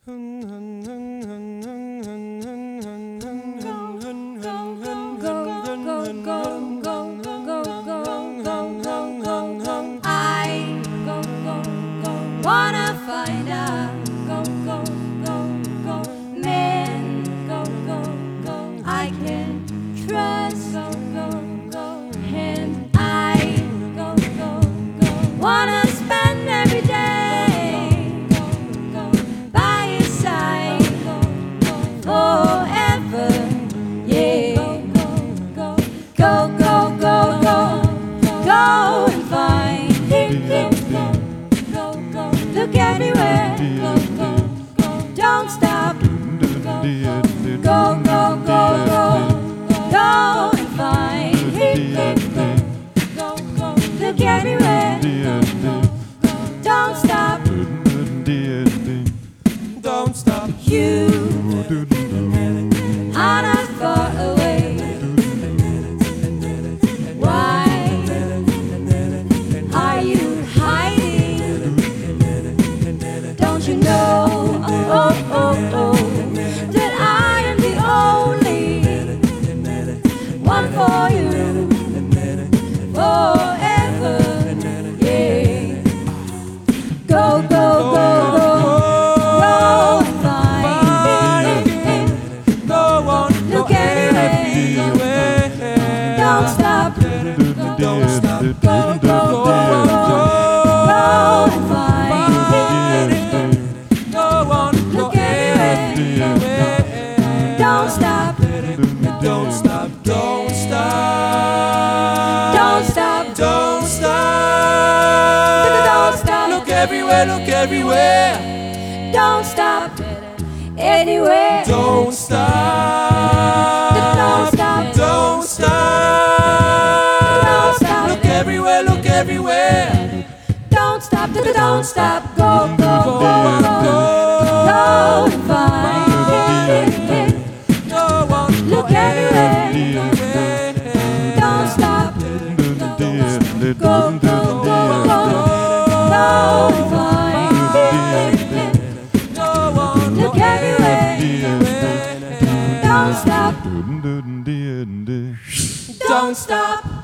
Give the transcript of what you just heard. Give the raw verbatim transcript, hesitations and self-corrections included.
wanna find out, go, go, go, go, men, go, go, go, I can trust, go, go, go, and I, go, go, go, wanna spend every day, go, go, go, by his side, go, go, forever, yeah, go, go, go, go, go, go, go and find him. Look anywhere, go, go, go, don't stop, go, go, go, go, go, go, go and find him, go, go, go, look anywhere, go, go, go, don't stop, Don't stop. you are not far away. Why are you hiding? Don't you know, oh, oh, oh, oh, that I am the only one for you, forever, yeah. Go, go, go, go, go and find him. Go on, Look go anywhere, everywhere. don't stop, Don't stop. go, go, go, go, go and find him. Go on, go Look anywhere, everywhere. don't stop, Don't stop. Don't stop. don't stop, Don't stop. don't stop, Look everywhere. Look everywhere. don't stop, anywhere, Don't stop. don't stop, Don't stop. don't stop, Look everywhere. Look everywhere. don't stop, don't stop, go, go, go, go, go and find him. Go on, Look anywhere, don't stop, go, go, go, go, go and find him. Go on, Look everywhere, don't stop, Don't stop.